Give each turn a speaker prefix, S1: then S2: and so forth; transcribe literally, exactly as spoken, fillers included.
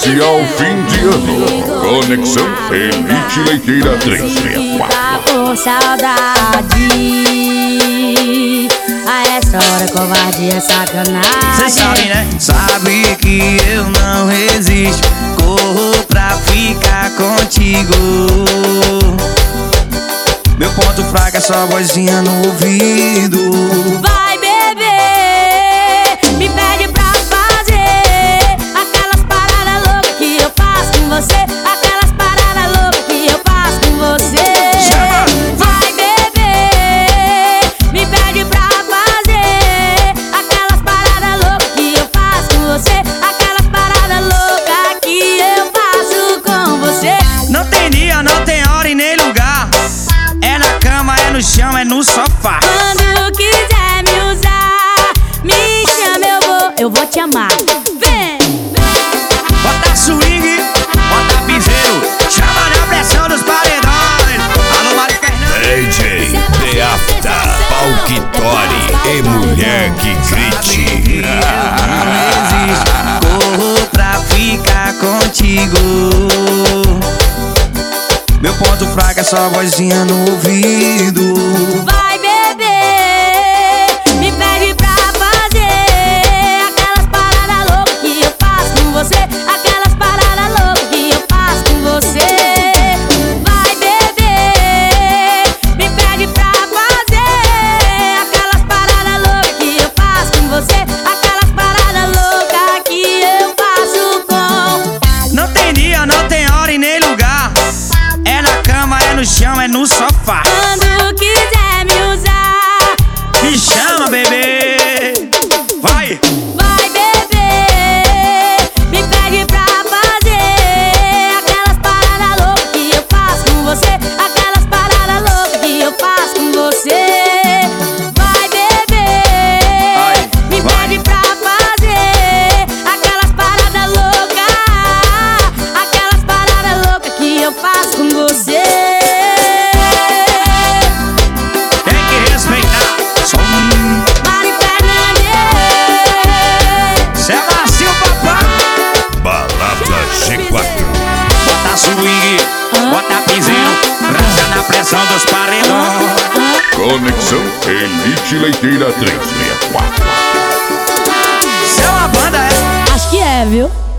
S1: Especial fim de ano. Conexão Elite Leiteira trezentos e sessenta e quatro.
S2: Por saudade, a essa hora covardia é sacanagem.
S3: Cê sabe, né? Sabe que eu não resisto. Corro pra ficar contigo. Meu ponto fraco é só vozinha no ouvido.
S2: Vai beber, me pede pra fazer aquelas paradas loucas que eu faço com você. Aquelas paradas loucas que eu faço com você. Vai beber, me pede pra fazer aquelas paradas loucas que eu faço com você. Aquelas paradas loucas que eu faço com você.
S3: Não tem dia, não tem hora e nem lugar. É na cama, é no chão, é no sofá.
S2: Quando quiser me usar, me chama, eu vou, eu vou te amar. Vem!
S3: Bota swing, bota piseiro, chama na pressão dos paredões. Alô, Mari Fernandes.
S4: D J The Afta, Palquitori e mulher que grite.
S3: Não resisto, corro pra ficar contigo. Meu ponto fraco é só vozinha no ouvido.
S2: Vai beber, me pede pra fazer aquelas paradas loucas que eu faço com você. Aquelas paradas loucas que eu faço com você. Vai beber, me pede pra fazer aquelas paradas loucas que eu faço com você. Aquelas paradas loucas que eu faço com.
S3: Não tem dia, não tem hora e nem lugar. É na cama, é no chão, é no sofá.
S2: Quando quiser me usar,
S3: Me chama, bebê. Vai!
S2: vai beber, me pede pra fazer aquelas paradas loucas que eu faço com você. Aquelas paradas loucas que eu faço com você. Vai beber, me pede pra fazer aquelas paradas loucas. Aquelas paradas loucas que eu faço com você.
S3: Tem que respeitar. Só um.
S2: Mari Fernandes.
S3: Cê é macio, papai.
S4: Balada G quatro.
S3: Bota swing, bota piseiro, rasga na pressão dos paredões.
S1: Conexão Elite Leiteira trezentos e sessenta e quatro.
S3: Cê é uma banda, é?
S2: Acho que é, viu?